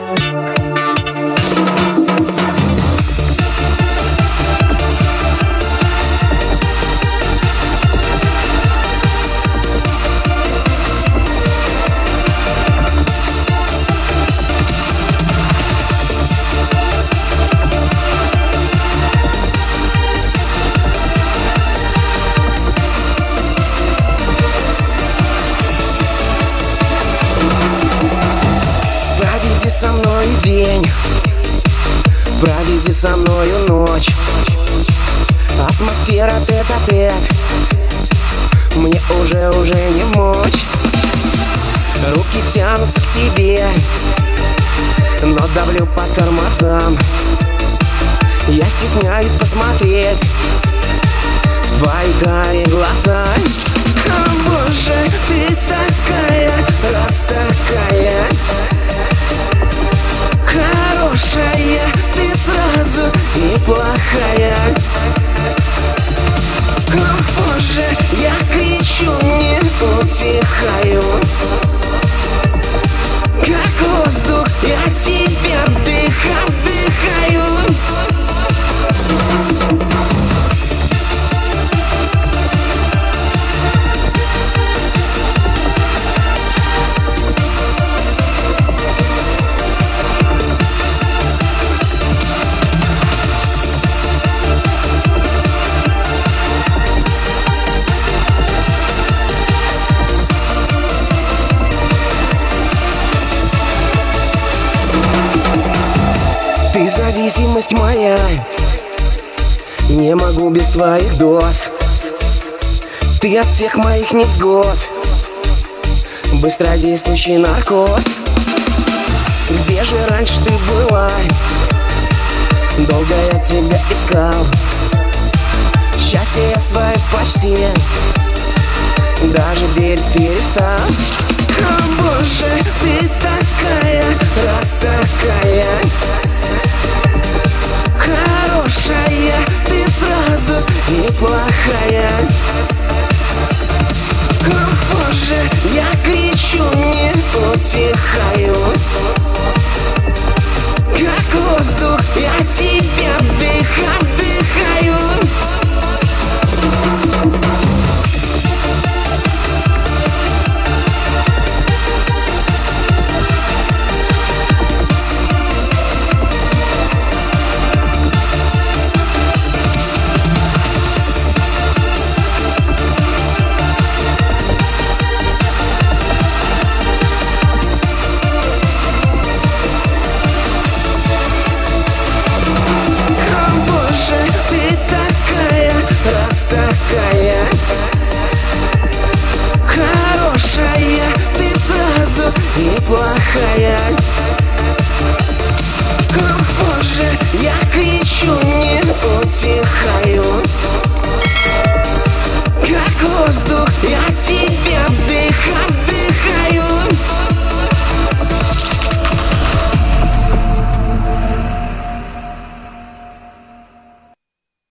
Проведи со мной день, проведи со мною ночь. Атмосфера тет-а-тет, мне уже не мочь. Руки тянутся к тебе, но давлю по тормозам. Я стесняюсь посмотреть в твои карие глаза. О боже, ты такая, раз такая хорошая, ты сразу и плохая. О боже, я кричу, не утихаю. Как воздух, я тебя вдыхаю. Ты зависимость моя, не могу без твоих доз. Ты от всех моих невзгод, быстродействующий наркоз. Где же раньше ты была? Долго я тебя искал. Счастье я свое почти даже верить перестал. О боже, ты такая, раз такая хорошая, ты сразу и плохая. О боже, я кричу, не утихаю. Как воздух, я тебя вдыхаю. Хорошая, ты сразу и плохая. О боже, я кричу, не утихаю. Как воздух, я тебя вдыхаю.